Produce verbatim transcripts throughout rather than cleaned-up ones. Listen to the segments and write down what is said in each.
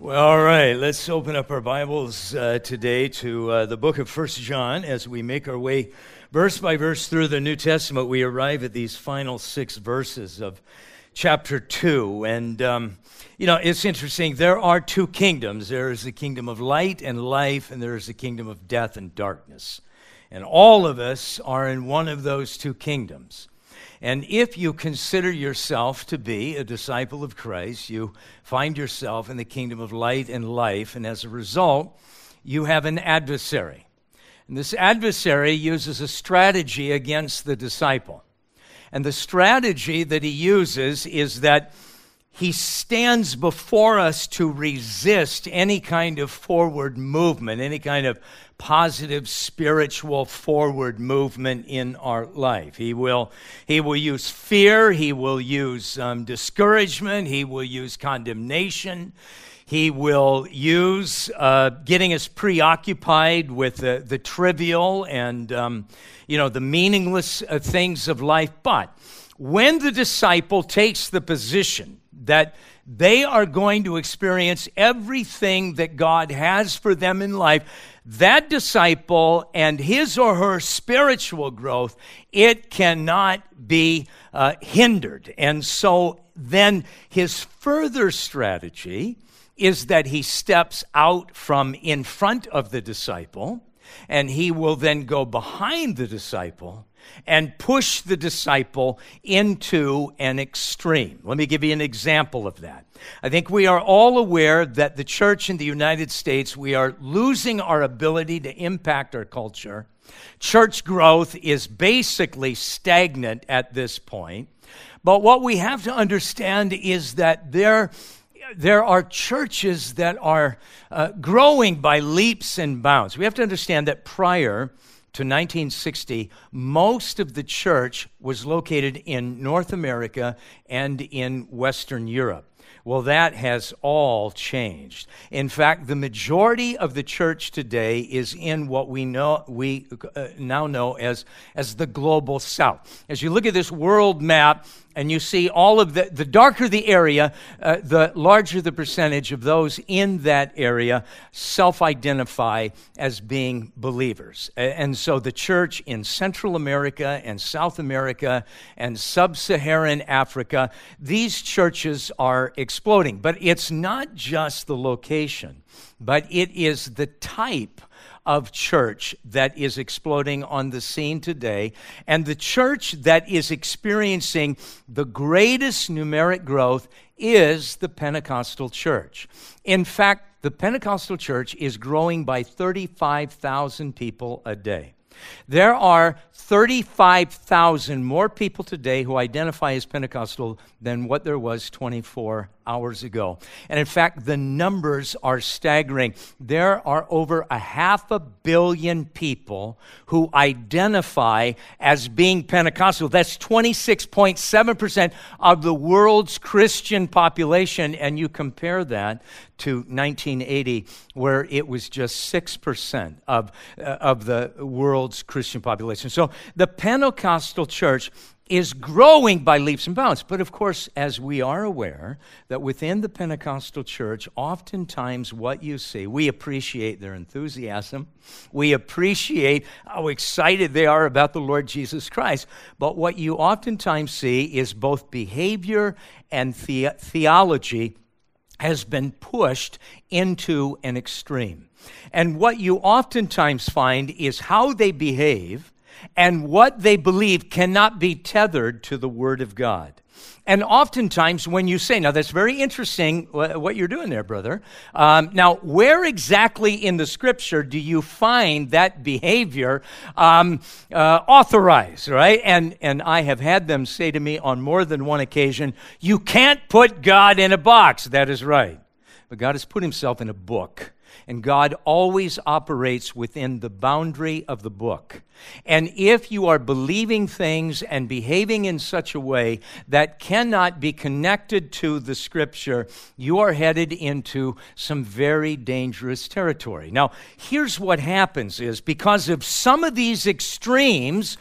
Well, all right, let's open up our Bibles uh, today to uh, the book of First John. As we make our way verse by verse through the New Testament, we arrive at these final six verses of chapter two. And, um, you know, it's interesting. There are two kingdoms. There is the kingdom of light and life, and there is the kingdom of death and darkness. And all of us are in one of those two kingdoms. And if you consider yourself to be a disciple of Christ, you find yourself in the kingdom of light and life, and as a result, you have an adversary. And this adversary uses a strategy against the disciple. And the strategy that he uses is that he stands before us to resist any kind of forward movement, any kind of positive spiritual forward movement in our life. He will, he will use fear, he will use um, discouragement, he will use condemnation, he will use uh, getting us preoccupied with the, the trivial and um, you know the meaningless uh, things of life. But when the disciple takes the position that they are going to experience everything that God has for them in life, that disciple and his or her spiritual growth, it cannot be uh, hindered. And so then his further strategy is that he steps out from in front of the disciple, and he will then go behind the disciple and push the disciple into an extreme. Let me give you an example of that. I think we are all aware that the church in the United States, we are losing our ability to impact our culture. Church growth is basically stagnant at this point. But what we have to understand is that there There are churches that are uh, growing by leaps and bounds. We have to understand that prior to nineteen sixty, most of the church was located in North America and in Western Europe. Well, that has all changed. In fact, the majority of the church today is in what we know we uh, now know as, as the global south. As you look at this world map, and you see all of the, the darker the area, uh, the larger the percentage of those in that area self-identify as being believers. And so the church in Central America and South America and Sub-Saharan Africa, these churches are exploding. But it's not just the location, but it is the type of church that is exploding on the scene today. And the church that is experiencing the greatest numeric growth is the Pentecostal church. In fact, the Pentecostal church is growing by thirty-five thousand people a day. There are thirty-five thousand more people today who identify as Pentecostal than what there was twenty-four hours ago. And in fact, the numbers are staggering. There are over a half a billion people who identify as being Pentecostal. That's twenty-six point seven percent of the world's Christian population. And you compare that to nineteen eighty, where it was just six percent of, uh, of the world's Christian population. So the Pentecostal church is growing by leaps and bounds. But of course, as we are aware, that within the Pentecostal church, oftentimes what you see, we appreciate their enthusiasm. We appreciate how excited they are about the Lord Jesus Christ. But what you oftentimes see is both behavior and the- theology has been pushed into an extreme. And what you oftentimes find is how they behave and what they believe cannot be tethered to the Word of God. And oftentimes when you say, now that's very interesting what you're doing there, brother. Um, now, where exactly in the Scripture do you find that behavior um, uh, authorized, right? And, and I have had them say to me on more than one occasion, you can't put God in a box. That is right. But God has put himself in a book. And God always operates within the boundary of the book. And if you are believing things and behaving in such a way that cannot be connected to the Scripture, you are headed into some very dangerous territory. Now, here's what happens is because of some of these extremes,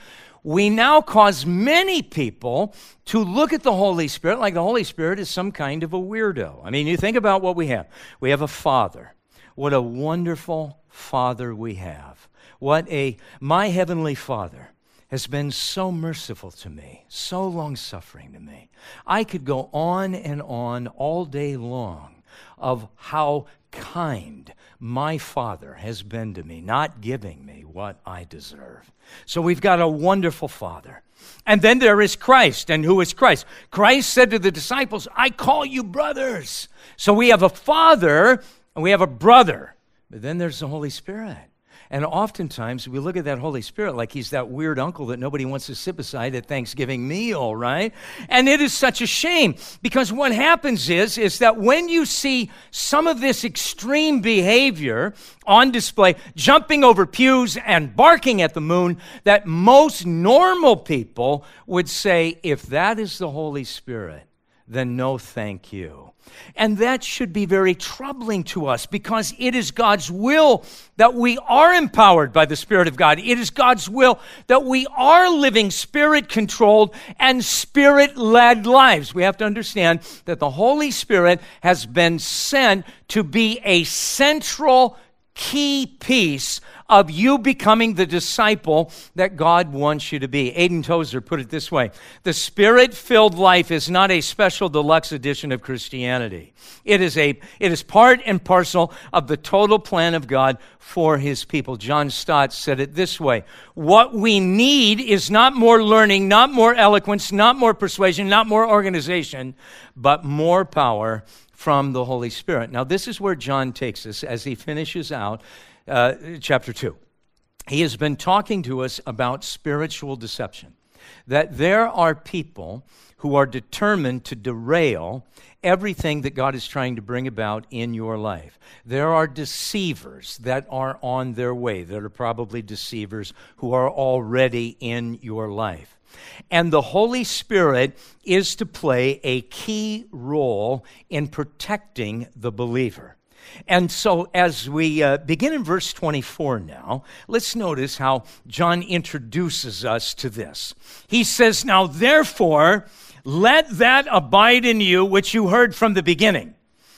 we now cause many people to look at the Holy Spirit like the Holy Spirit is some kind of a weirdo. I mean, you think about what we have. We have a Father. What a wonderful Father we have. What a, my Heavenly Father has been so merciful to me, so long-suffering to me. I could go on and on all day long of how kind my Father has been to me, not giving me what I deserve. So we've got a wonderful Father. And then there is Christ. And who is Christ? Christ said to the disciples, I call you brothers. So we have a Father and we have a brother. But then there's the Holy Spirit. And oftentimes we look at that Holy Spirit like he's that weird uncle that nobody wants to sit beside at Thanksgiving meal, right? And it is such a shame because what happens is, is that when you see some of this extreme behavior on display, jumping over pews and barking at the moon, that most normal people would say, if that is the Holy Spirit, then no thank you. And that should be very troubling to us because it is God's will that we are empowered by the Spirit of God. It is God's will that we are living Spirit-controlled and Spirit-led lives. We have to understand that the Holy Spirit has been sent to be a central key piece of you becoming the disciple that God wants you to be. Aidan Tozer put it this way: the Spirit-filled life is not a special deluxe edition of Christianity. It is a it is part and parcel of the total plan of God for his people. John Stott said it this way: what we need is not more learning, not more eloquence, not more persuasion, not more organization, but more power from the Holy Spirit. Now, this is where John takes us as he finishes out uh, chapter two. He has been talking to us about spiritual deception, that there are people who are determined to derail everything that God is trying to bring about in your life. There are deceivers that are on their way, that are probably deceivers who are already in your life. And the Holy Spirit is to play a key role in protecting the believer. And so as we uh, begin in verse twenty-four now, let's notice how John introduces us to this. He says, now therefore, let that abide in you which you heard from the beginning.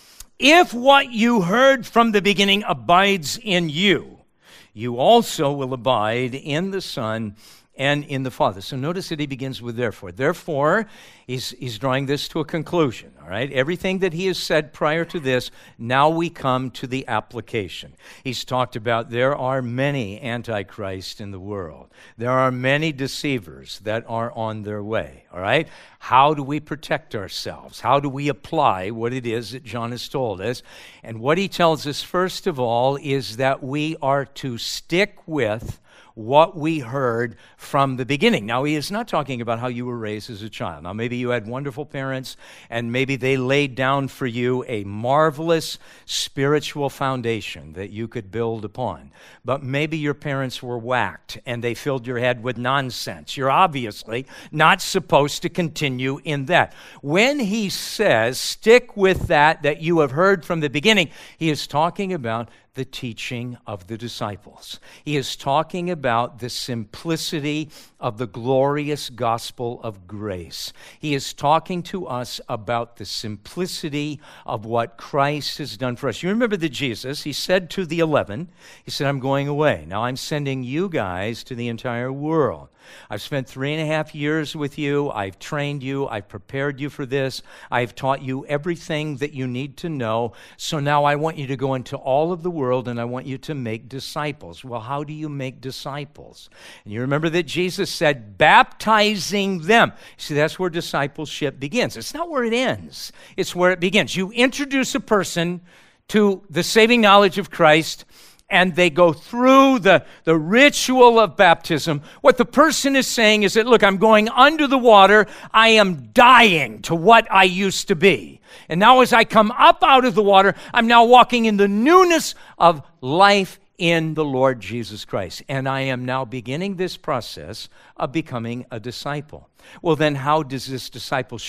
If what you heard from the beginning abides in you, you also will abide in the Son and in the Father. So notice that he begins with therefore. Therefore, he's, he's drawing this to a conclusion, all right? Everything that he has said prior to this, now we come to the application. He's talked about there are many antichrists in the world. There are many deceivers that are on their way, all right? How do we protect ourselves? How do we apply what it is that John has told us? And what he tells us, first of all, is that we are to stick with what we heard from the beginning. Now, he is not talking about how you were raised as a child. Now, maybe you had wonderful parents, and maybe they laid down for you a marvelous spiritual foundation that you could build upon. But maybe your parents were whacked, and they filled your head with nonsense. You're obviously not supposed to continue in that. When he says, stick with that that you have heard from the beginning, he is talking about the teaching of the disciples. He is talking about the simplicity of the glorious gospel of grace. He is talking to us about the simplicity of what Christ has done for us. You remember that Jesus, he said to the eleven, he said, I'm going away. Now I'm sending you guys to the entire world. I've spent three and a half years with you. I've trained you. I've prepared you for this. I've taught you everything that you need to know. So now I want you to go into all of the world and I want you to make disciples. Well, how do you make disciples? And you remember that Jesus said, baptizing them. See, that's where discipleship begins. It's not where it ends. It's where it begins. You introduce a person to the saving knowledge of Christ, and they go through the, the ritual of baptism. What the person is saying is that, look, I'm going under the water. I am dying to what I used to be. And now as I come up out of the water, I'm now walking in the newness of life in the Lord Jesus Christ. And I am now beginning this process of becoming a disciple. Well, then how does this discipleship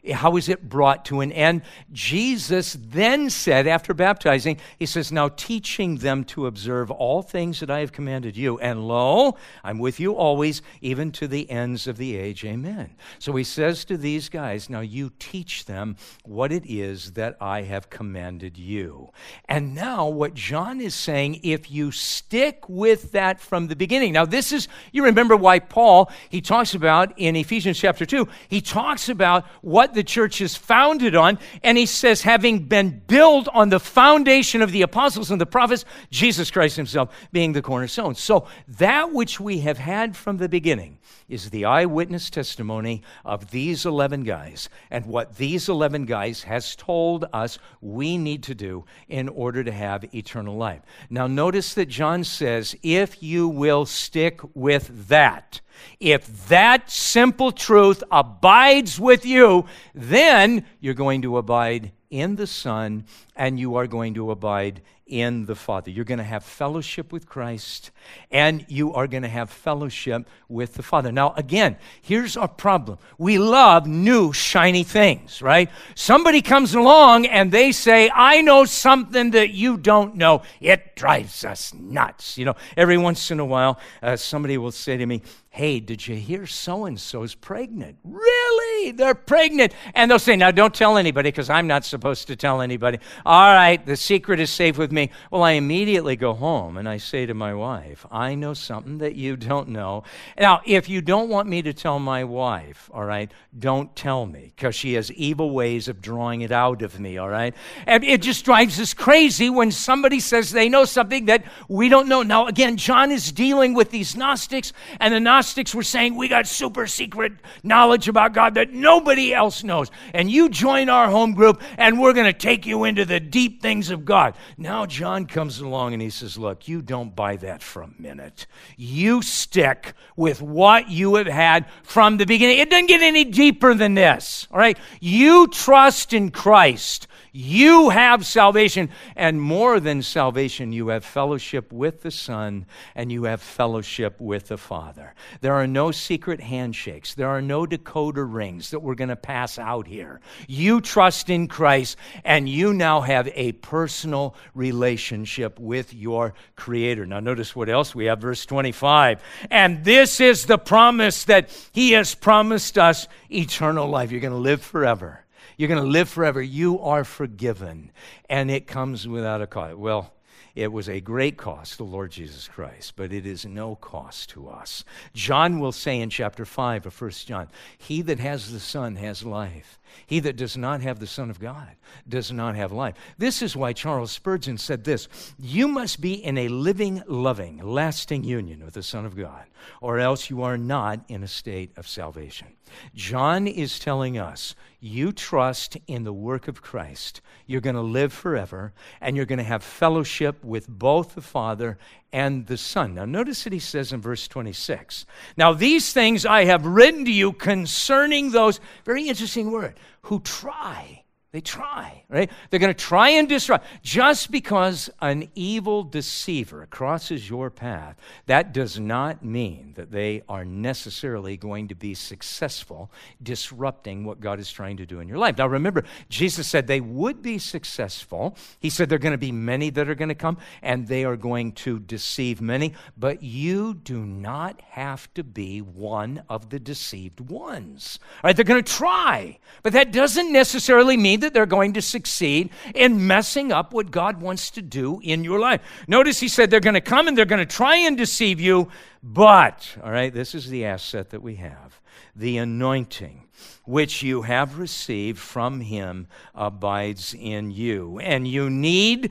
how is it brought to an end? Jesus then said, after baptizing, he says, now teaching them to observe all things that I have commanded you. And lo, I'm with you always, even to the ends of the age. Amen. So he says to these guys, now you teach them what it is that I have commanded you. And now what John is saying, if you stick with that from the beginning. Now this is, you remember why Paul, he talks about in Ephesians chapter two, he talks about what the church is founded on, and he says, having been built on the foundation of the apostles and the prophets, Jesus Christ himself being the cornerstone. So that which we have had from the beginning is the eyewitness testimony of these eleven guys, and what these eleven guys has told us we need to do in order to have eternal life. Now notice that John says, if you will stick with that, if that simple truth abides with you, then you're going to abide in the Son, and you are going to abide in the Father. You're going to have fellowship with Christ, and you are going to have fellowship with the Father. Now, again, here's our problem. We love new, shiny things, right? Somebody comes along and they say, I know something that you don't know. It drives us nuts. You know, every once in a while, uh, somebody will say to me, hey, did you hear so-and-so's pregnant? Really? They're pregnant. And they'll say, now don't tell anybody because I'm not supposed to tell anybody. All right, the secret is safe with me. Well, I immediately go home and I say to my wife, I know something that you don't know. Now, if you don't want me to tell my wife, all right, don't tell me because she has evil ways of drawing it out of me, all right? And it just drives us crazy when somebody says they know something that we don't know. Now, again, John is dealing with these Gnostics, and the Gnostics Gnostics were saying, we got super secret knowledge about God that nobody else knows. And you join our home group, and we're going to take you into the deep things of God. Now John comes along, and he says, look, you don't buy that for a minute. You stick with what you have had from the beginning. It doesn't get any deeper than this, all right? You trust in Christ. You have salvation, and more than salvation, you have fellowship with the Son, and you have fellowship with the Father. There are no secret handshakes. There are no decoder rings that we're going to pass out here. You trust in Christ, and you now have a personal relationship with your Creator. Now notice what else we have, verse twenty-five. And this is the promise that He has promised us, eternal life. You're going to live forever. You're going to live forever. You are forgiven. And it comes without a cost. Well, it was a great cost, the Lord Jesus Christ, but it is no cost to us. John will say in chapter five of First John, he that has the Son has life. He that does not have the Son of God does not have life. This is why Charles Spurgeon said this, you must be in a living, loving, lasting union with the Son of God, or else you are not in a state of salvation. John is telling us, you trust in the work of Christ, you're going to live forever, and you're going to have fellowship with both the Father and the Son. Now notice that he says in verse twenty-six, now these things I have written to you concerning those, very interesting word, who try. They try, right? They're going to try and destroy. Just because an evil deceiver crosses your path, that does not mean that they are necessarily going to be successful disrupting what God is trying to do in your life. Now remember, Jesus said they would be successful. He said there are going to be many that are going to come, and they are going to deceive many, but you do not have to be one of the deceived ones. All right, they're going to try, but that doesn't necessarily mean that they're going to succeed in messing up what God wants to do in your life. Notice he said they're going to come and they're going to try and deceive you, but, all right, this is the asset that we have. The anointing which you have received from him abides in you, and you need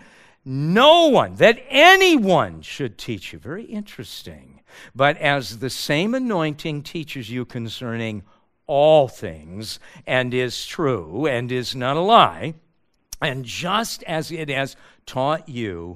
no one, that anyone should teach you. Very interesting. But as the same anointing teaches you concerning all things, and is true, and is not a lie, and just as it has taught you,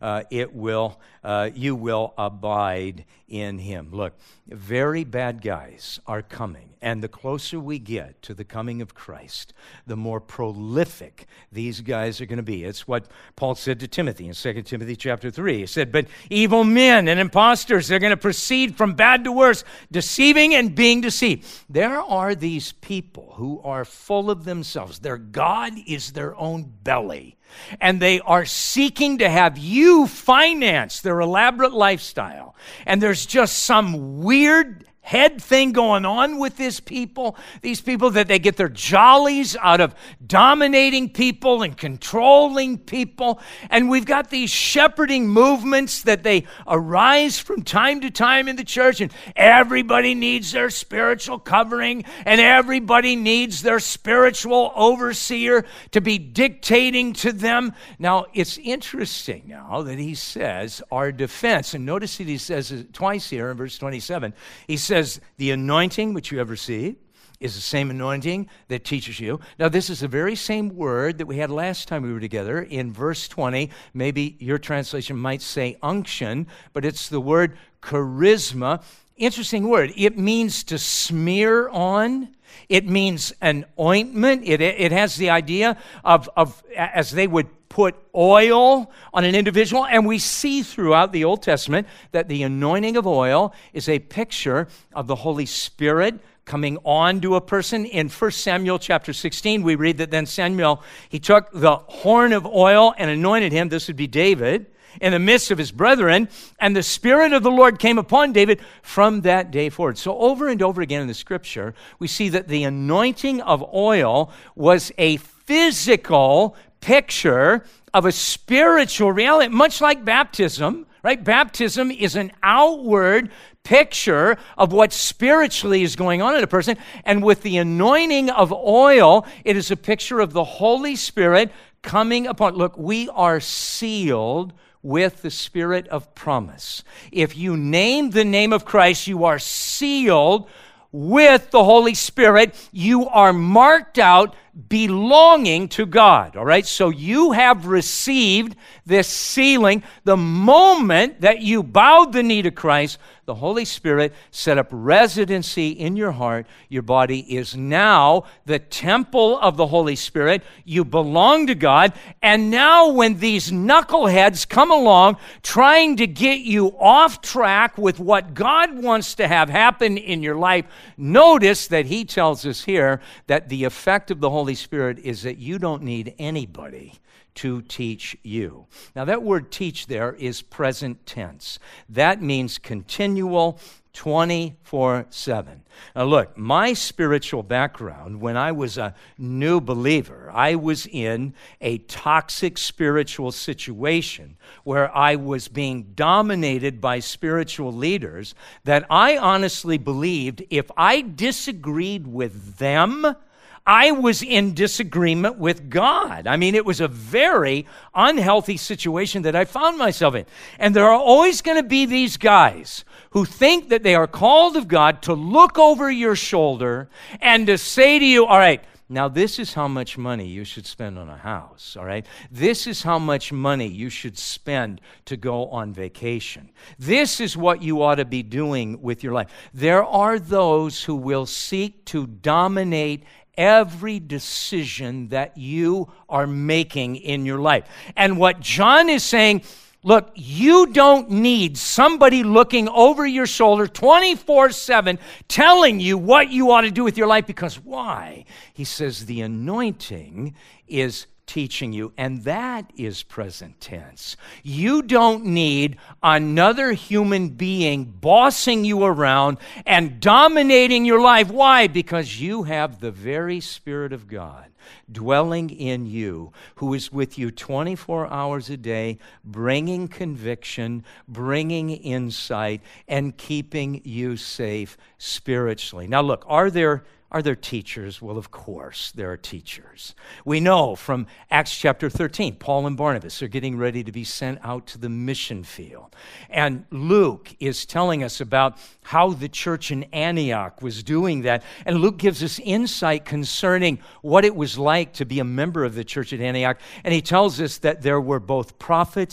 uh, it will, uh, you will abide in him. Look, very bad guys are coming, and the closer we get to the coming of Christ, the more prolific these guys are going to be. It's what Paul said to Timothy in Second Timothy chapter three. He said, but evil men and impostors, they're going to proceed from bad to worse, deceiving and being deceived. There are these people who are full of themselves. Their God is their own belly. And they are seeking to have you finance their elaborate lifestyle. And there's just some weird head thing going on with these people, these people that they get their jollies out of dominating people and controlling people. And we've got these shepherding movements that they arise from time to time in the church, and everybody needs their spiritual covering, and everybody needs their spiritual overseer to be dictating to them. Now, it's interesting now that he says our defense, and notice that he says it twice here in verse twenty-seven. He says, Says the anointing which you have received is the same anointing that teaches you. Now, this is the very same word that we had last time we were together in verse twenty. Maybe your translation might say unction, but it's the word charisma. Interesting word. It means to smear on. It means an ointment. It, it has the idea of, of as they would put oil on an individual. And we see throughout the Old Testament that the anointing of oil is a picture of the Holy Spirit coming on to a person. In First Samuel chapter sixteen, we read that then Samuel, he took the horn of oil and anointed him. This would be David, in the midst of his brethren, and the Spirit of the Lord came upon David from that day forward. So over and over again in the Scripture, we see that the anointing of oil was a physical picture of a spiritual reality, much like baptism, right? Baptism is an outward picture of what spiritually is going on in a person. And with the anointing of oil, it is a picture of the Holy Spirit coming upon. Look, we are sealed with the Spirit of promise. If you name the name of Christ, you are sealed with the Holy Spirit. You are marked out belonging to God, all right? So you have received this sealing. The moment that you bowed the knee to Christ, the Holy Spirit set up residency in your heart. Your body is now the temple of the Holy Spirit. You belong to God. And now when these knuckleheads come along trying to get you off track with what God wants to have happen in your life, notice that he tells us here that the effect of the Holy Spirit is that you don't need anybody to teach you. Now, that word teach there is present tense. That means continual, twenty-four seven. Now, look, my spiritual background, when I was a new believer, I was in a toxic spiritual situation where I was being dominated by spiritual leaders that I honestly believed if I disagreed with them, I was in disagreement with God. I mean, it was a very unhealthy situation that I found myself in. And there are always going to be these guys who think that they are called of God to look over your shoulder and to say to you, all right, now this is how much money you should spend on a house, all right? This is how much money you should spend to go on vacation. This is what you ought to be doing with your life. There are those who will seek to dominate every decision that you are making in your life. And what John is saying, look, you don't need somebody looking over your shoulder twenty-four seven telling you what you ought to do with your life, because why? He says the anointing is teaching you, and that is present tense. You don't need another human being bossing you around and dominating your life. Why? Because you have the very Spirit of God dwelling in you, who is with you twenty-four hours a day, bringing conviction, bringing insight, and keeping you safe spiritually. Now look, are there Are there teachers? Well, of course, there are teachers. We know from Acts chapter thirteen, Paul and Barnabas are getting ready to be sent out to the mission field. And Luke is telling us about how the church in Antioch was doing that. And Luke gives us insight concerning what it was like to be a member of the church at Antioch. And he tells us that there were both prophets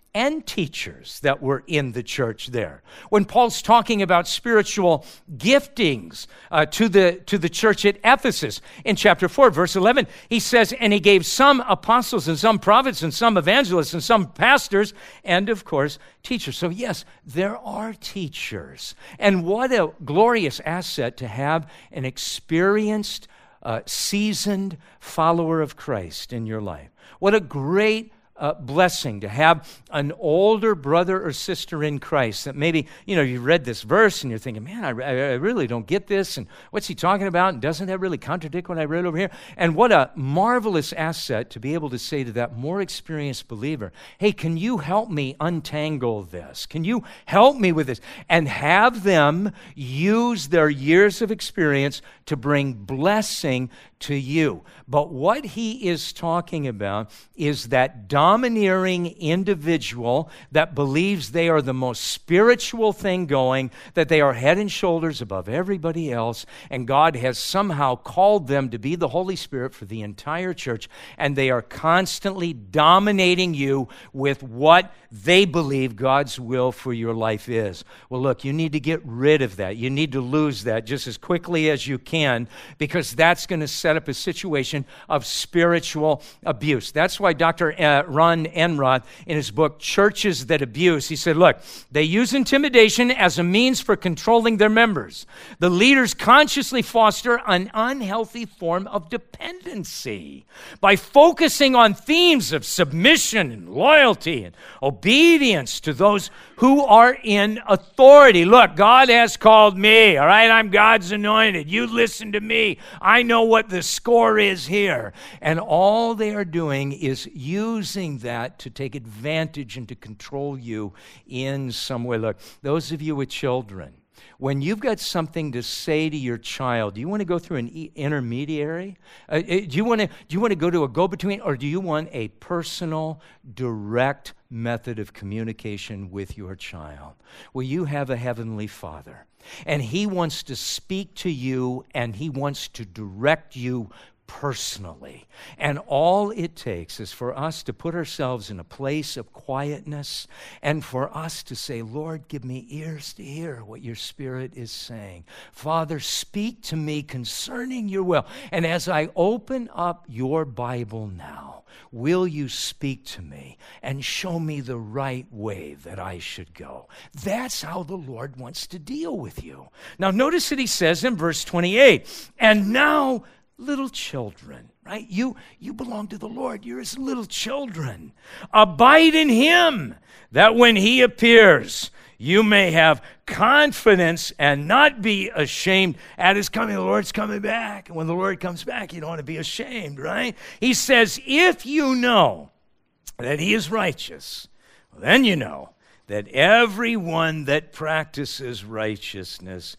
and teachers that were in the church there. When Paul's talking about spiritual giftings uh, to the to the church at Ephesus, in chapter four, verse eleven, he says, and he gave some apostles and some prophets and some evangelists and some pastors and, of course, teachers. So yes, there are teachers. And what a glorious asset to have an experienced, uh, seasoned follower of Christ in your life. What a great Uh, blessing to have an older brother or sister in Christ that maybe, you know, you read this verse and you're thinking, man, I, I really don't get this, and what's he talking about, and doesn't that really contradict what I read over here? And what a marvelous asset to be able to say to that more experienced believer, hey, can you help me untangle this? Can you help me with this? And have them use their years of experience to bring blessing to you. But what he is talking about is that domineering individual that believes they are the most spiritual thing going, that they are head and shoulders above everybody else, and God has somehow called them to be the Holy Spirit for the entire church, and they are constantly dominating you with what they believe God's will for your life is. Well, look, you need to get rid of that. You need to lose that just as quickly as you can, because that's going to set up a situation of spiritual abuse. That's why Doctor Uh, Ron Enroth, in his book, Churches That Abuse, he said, look, they use intimidation as a means for controlling their members. The leaders consciously foster an unhealthy form of dependency by focusing on themes of submission and loyalty and obedience to those who are in authority. Look, God has called me, all right? I'm God's anointed. You listen to me. I know what the score is here. And all they are doing is using that to take advantage and to control you in some way. Look, those of you with children, when you've got something to say to your child, do you want to go through an e- intermediary? Uh, do you want to do you want to go to a go-between, or do you want a personal, direct method of communication with your child? Well, you have a heavenly Father, and He wants to speak to you, and He wants to direct you personally. And all it takes is for us to put ourselves in a place of quietness and for us to say, Lord, give me ears to hear what your Spirit is saying. Father, speak to me concerning your will. And as I open up your Bible now, will you speak to me and show me the right way that I should go? That's how the Lord wants to deal with you. Now, notice that he says in verse twenty-eight, and now, little children, right? You you belong to the Lord. You're his little children. Abide in him, that when he appears, you may have confidence and not be ashamed at his coming. The Lord's coming back. And when the Lord comes back, you don't want to be ashamed, right? He says, if you know that he is righteous, well, then you know that everyone that practices righteousness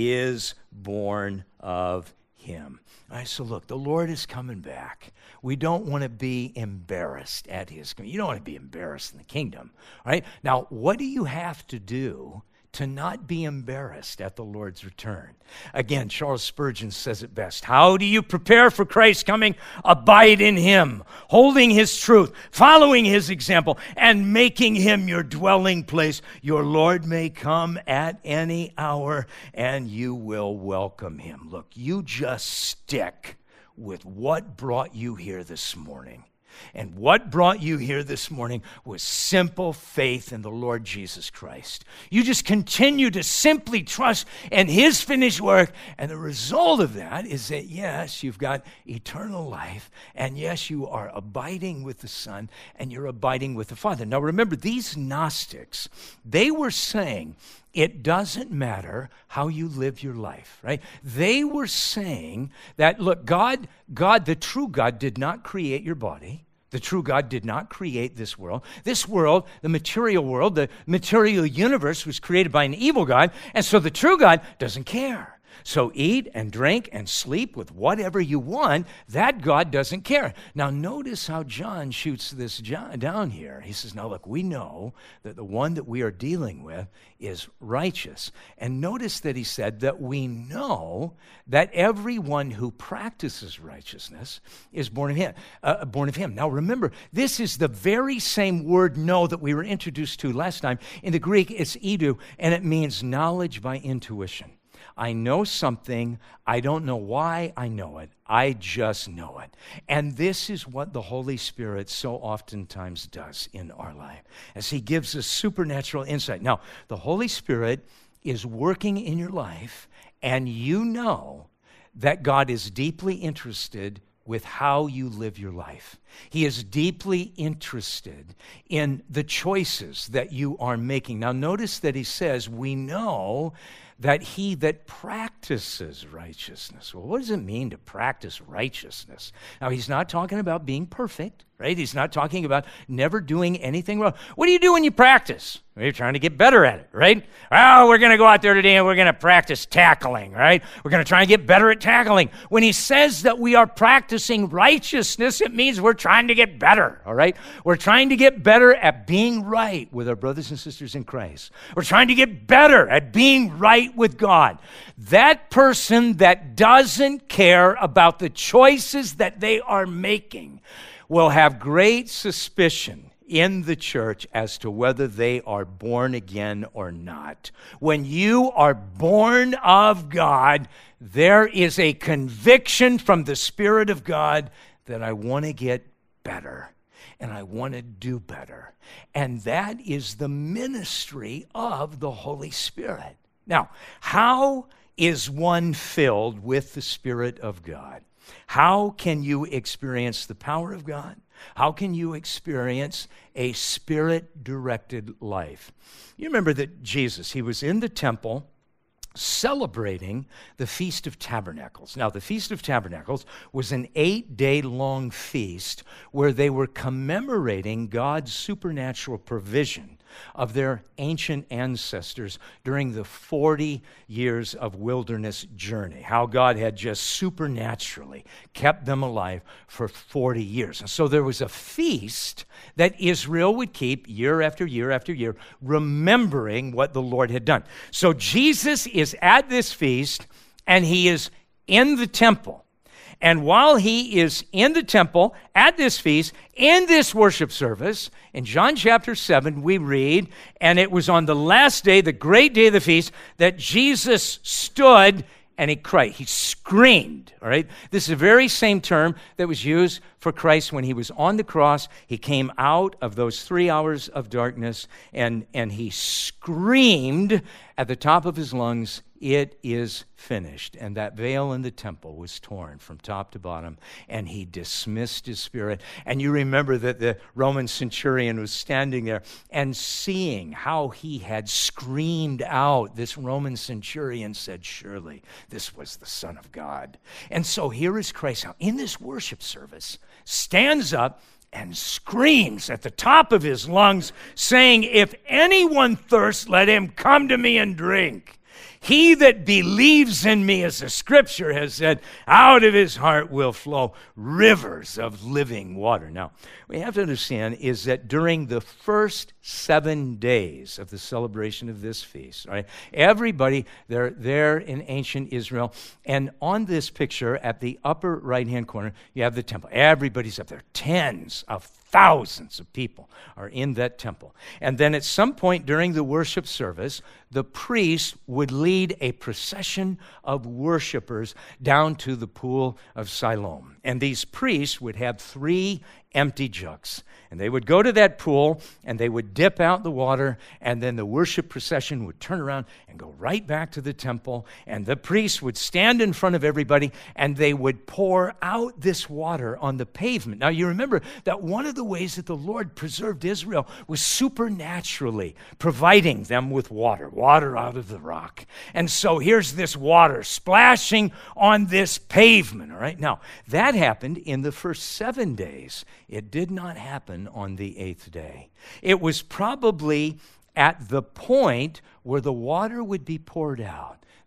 is born of him. All right, so look, the Lord is coming back. We don't want to be embarrassed at his coming. You don't want to be embarrassed in the kingdom, right? Now, what do you have to do to not be embarrassed at the Lord's return? Again, Charles Spurgeon says it best. How do you prepare for Christ's coming? Abide in him, holding his truth, following his example, and making him your dwelling place. Your Lord may come at any hour, and you will welcome him. Look, you just stick with what brought you here this morning. And what brought you here this morning was simple faith in the Lord Jesus Christ. You just continue to simply trust in his finished work. And the result of that is that, yes, you've got eternal life. And yes, you are abiding with the Son and you're abiding with the Father. Now remember, these Gnostics, they were saying, it doesn't matter how you live your life, right? They were saying that, look, God, God, the true God, did not create your body. The true God did not create this world. This world, the material world, the material universe was created by an evil God, and so the true God doesn't care. So eat and drink and sleep with whatever you want. That God doesn't care. Now notice how John shoots this down here. He says, now look, we know that the one that we are dealing with is righteous. And notice that he said that we know that everyone who practices righteousness is born of him. Uh, born of him. Now remember, this is the very same word know that we were introduced to last time. In the Greek, it's idu, and it means knowledge by intuition. I know something. I don't know why I know it. I just know it. And this is what the Holy Spirit so oftentimes does in our life, as he gives us supernatural insight. Now, the Holy Spirit is working in your life, and you know that God is deeply interested with how you live your life. He is deeply interested in the choices that you are making. Now, notice that he says, we know that he that practices righteousness. Well, what does it mean to practice righteousness? Now, he's not talking about being perfect, right? He's not talking about never doing anything wrong. What do you do when you practice? Well, you're trying to get better at it, right? Oh, we're going to go out there today and we're going to practice tackling, right? We're going to try and get better at tackling. When he says that we are practicing righteousness, it means we're trying to get better, all right? We're trying to get better at being right with our brothers and sisters in Christ. We're trying to get better at being right with God. That person that doesn't care about the choices that they are making will have great suspicion in the church as to whether they are born again or not. When you are born of God, there is a conviction from the Spirit of God that I want to get better and I want to do better. And that is the ministry of the Holy Spirit. Now, how is one filled with the Spirit of God? How can you experience the power of God? How can you experience a Spirit-directed life? You remember that Jesus, he was in the temple celebrating the Feast of Tabernacles. Now, the Feast of Tabernacles was an eight-day-long feast where they were commemorating God's supernatural provision of their ancient ancestors during the forty years of wilderness journey, how God had just supernaturally kept them alive for forty years. And so there was a feast that Israel would keep year after year after year, remembering what the Lord had done. So Jesus is at this feast, and he is in the temple. And while he is in the temple at this feast, in this worship service, in John chapter seven, we read, and it was on the last day, the great day of the feast, that Jesus stood and he cried. He screamed, all right? This is the very same term that was used for Christ when he was on the cross. He came out of those three hours of darkness, and, and he screamed at the top of his lungs, "It is finished." And that veil in the temple was torn from top to bottom, and he dismissed his spirit. And you remember that the Roman centurion was standing there and seeing how he had screamed out. This Roman centurion said, "Surely this was the Son of God." And so here is Christ now in this worship service, stands up and screams at the top of his lungs, saying, "If anyone thirsts, let him come to me and drink. He that believes in me," as the scripture has said, "out of his heart will flow rivers of living water." Now, what we have to understand is that during the first seven days of the celebration of this feast, right, everybody, they're there in ancient Israel, and on this picture at the upper right-hand corner, you have the temple. Everybody's up there. Tens of thousands of people are in that temple. And then at some point during the worship service, the priest would lead a procession of worshipers down to the pool of Siloam. And these priests would have three empty jugs. And they would go to that pool, and they would dip out the water, and then the worship procession would turn around and go right back to the temple, and the priests would stand in front of everybody, and they would pour out this water on the pavement. Now, you remember that one of the ways that the Lord preserved Israel was supernaturally providing them with water, water out of the rock. And so here's this water splashing on this pavement, all right? Now, that happened in the first seven days. It did not happen on the eighth day. It was probably at the point where the water would be poured out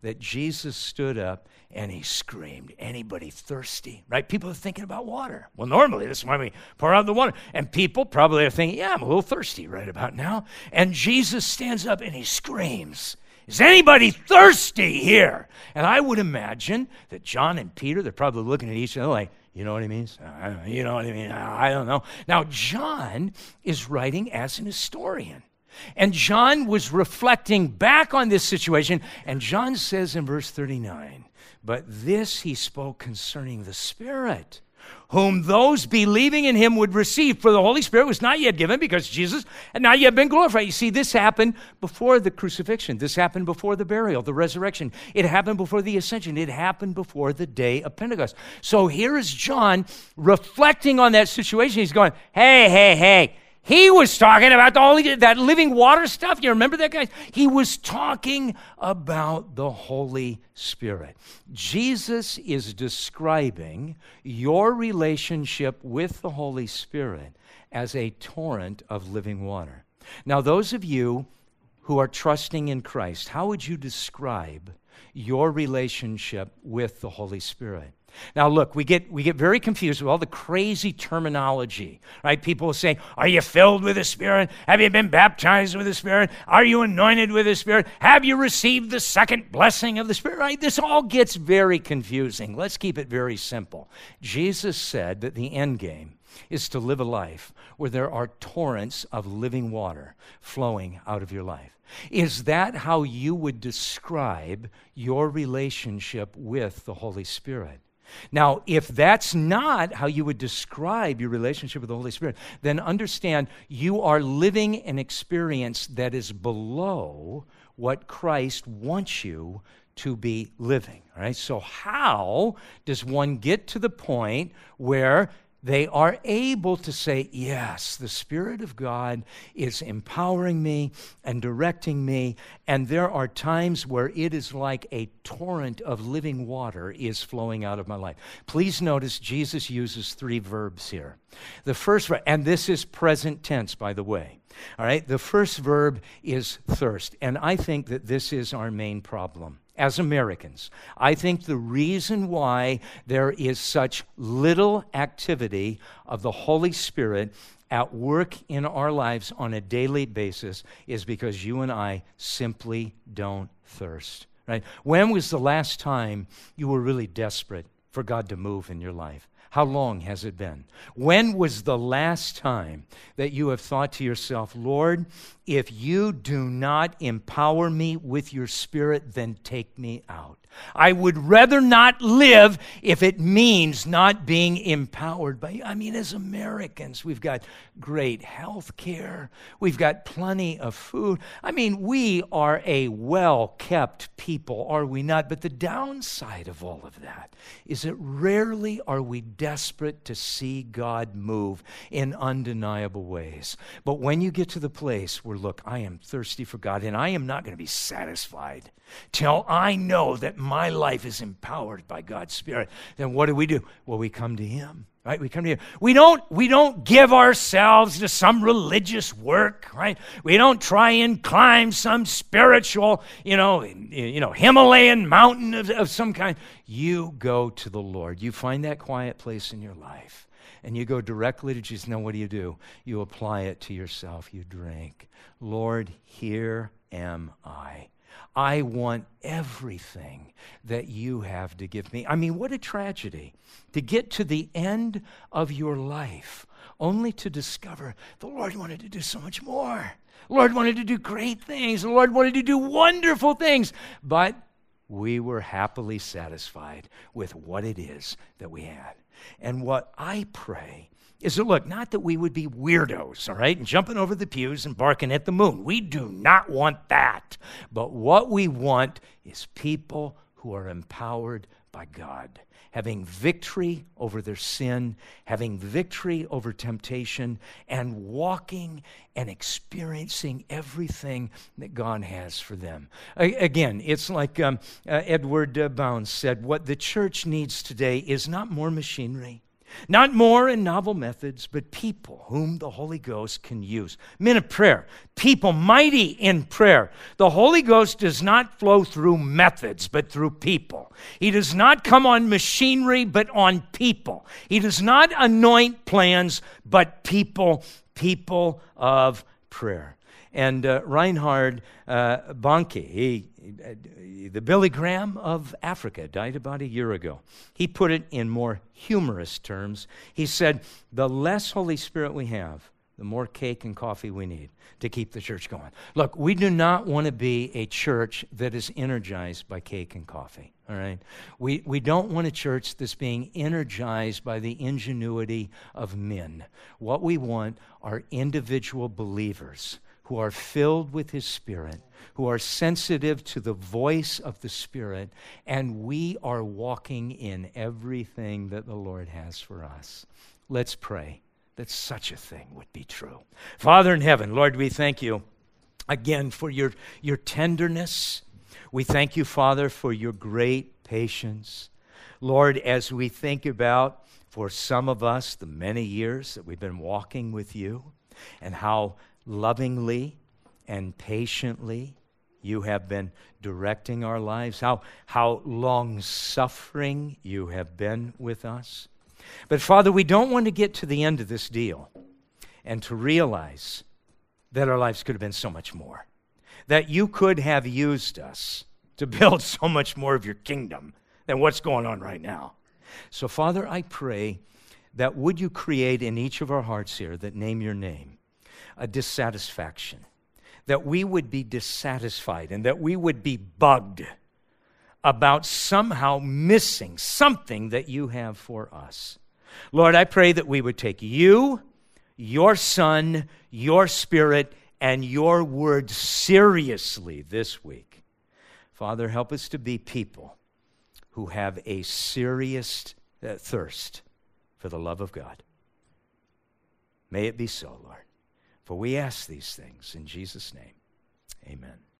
that Jesus stood up and he screamed, anybody thirsty, right? People are thinking about water. Well, normally this is why we pour out the water. And people probably are thinking, yeah, I'm a little thirsty right about now. And Jesus stands up and he screams, is anybody thirsty here? And I would imagine that John and Peter, they're probably looking at each other like, you know what he means? I don't know. You know what I mean? I don't know. Now, John is writing as an historian. And John was reflecting back on this situation. And John says in verse thirty-nine, but this he spoke concerning the Spirit, whom those believing in him would receive. For the Holy Spirit was not yet given because Jesus had not yet been glorified. You see, this happened before the crucifixion. This happened before the burial, the resurrection. It happened before the ascension. It happened before the day of Pentecost. So here is John reflecting on that situation. He's going, hey, hey, hey. He was talking about the Holy, that living water stuff. You remember that, guys? He was talking about the Holy Spirit. Jesus is describing your relationship with the Holy Spirit as a torrent of living water. Now, those of you who are trusting in Christ, how would you describe your relationship with the Holy Spirit? Now, look, we get we get very confused with all the crazy terminology, right? People will say, are you filled with the Spirit? Have you been baptized with the Spirit? Are you anointed with the Spirit? Have you received the second blessing of the Spirit? Right? This all gets very confusing. Let's keep it very simple. Jesus said that the end game is to live a life where there are torrents of living water flowing out of your life. Is that how you would describe your relationship with the Holy Spirit? Now, if that's not how you would describe your relationship with the Holy Spirit, then understand you are living an experience that is below what Christ wants you to be living. All right? So how does one get to the point where they are able to say, yes, the Spirit of God is empowering me and directing me, and there are times where it is like a torrent of living water is flowing out of my life. Please notice Jesus uses three verbs here. The first verb, and this is present tense, by the way. All right, the first verb is thirst, and I think that this is our main problem. As Americans, I think the reason why there is such little activity of the Holy Spirit at work in our lives on a daily basis is because you and I simply don't thirst. Right? When was the last time you were really desperate for God to move in your life? How long has it been? When was the last time that you have thought to yourself, Lord, if you do not empower me with your Spirit, then take me out. I would rather not live if it means not being empowered by you. I mean, as Americans, we've got great health care. We've got plenty of food. I mean, we are a well-kept people, are we not? But the downside of all of that is that rarely are we desperate to see God move in undeniable ways. But when you get to the place where, look, I am thirsty for God, and I am not going to be satisfied till I know that my life is empowered by God's Spirit, then what do we do? Well, we come to Him, right? We come to Him. We don't, we don't give ourselves to some religious work, right? We don't try and climb some spiritual, you know, you know, Himalayan mountain of, of some kind. You go to the Lord. You find that quiet place in your life, and you go directly to Jesus. Now, what do you do? You apply it to yourself. You drink. Lord, here am I. I want everything that you have to give me. I mean, what a tragedy to get to the end of your life only to discover the Lord wanted to do so much more. The Lord wanted to do great things. The Lord wanted to do wonderful things. But we were happily satisfied with what it is that we had. And what I pray is that, look, not that we would be weirdos, all right, and jumping over the pews and barking at the moon. We do not want that. But what we want is people who are empowered by God, having victory over their sin, having victory over temptation, and walking and experiencing everything that God has for them. A- again, it's like um, uh, Edward uh, Bounds said, what the church needs today is not more machinery. Not more and novel methods, but people whom the Holy Ghost can use. Men of prayer, people mighty in prayer. The Holy Ghost does not flow through methods, but through people. He does not come on machinery, but on people. He does not anoint plans, but people, people of prayer. And uh, Reinhard uh, Bonnke, he, uh, the Billy Graham of Africa, died about a year ago. He put it in more humorous terms. He said, the less Holy Spirit we have, the more cake and coffee we need to keep the church going. Look, we do not want to be a church that is energized by cake and coffee, all right? We, we don't want a church that's being energized by the ingenuity of men. What we want are individual believers who are filled with His Spirit, who are sensitive to the voice of the Spirit, and we are walking in everything that the Lord has for us. Let's pray that such a thing would be true. Father in heaven, Lord, we thank you again for your, your tenderness. We thank you, Father, for your great patience. Lord, as we think about, for some of us, the many years that we've been walking with you, and how lovingly and patiently you have been directing our lives, how, how long-suffering you have been with us. But Father, we don't want to get to the end of this deal and to realize that our lives could have been so much more, that you could have used us to build so much more of your kingdom than what's going on right now. So Father, I pray that would you create in each of our hearts here that name your name, a dissatisfaction, that we would be dissatisfied and that we would be bugged about somehow missing something that you have for us. Lord, I pray that we would take you, your Son, your Spirit, and your word seriously this week. Father, help us to be people who have a serious uh, thirst for the love of God. May it be so, Lord. For we ask these things in Jesus' name. Amen.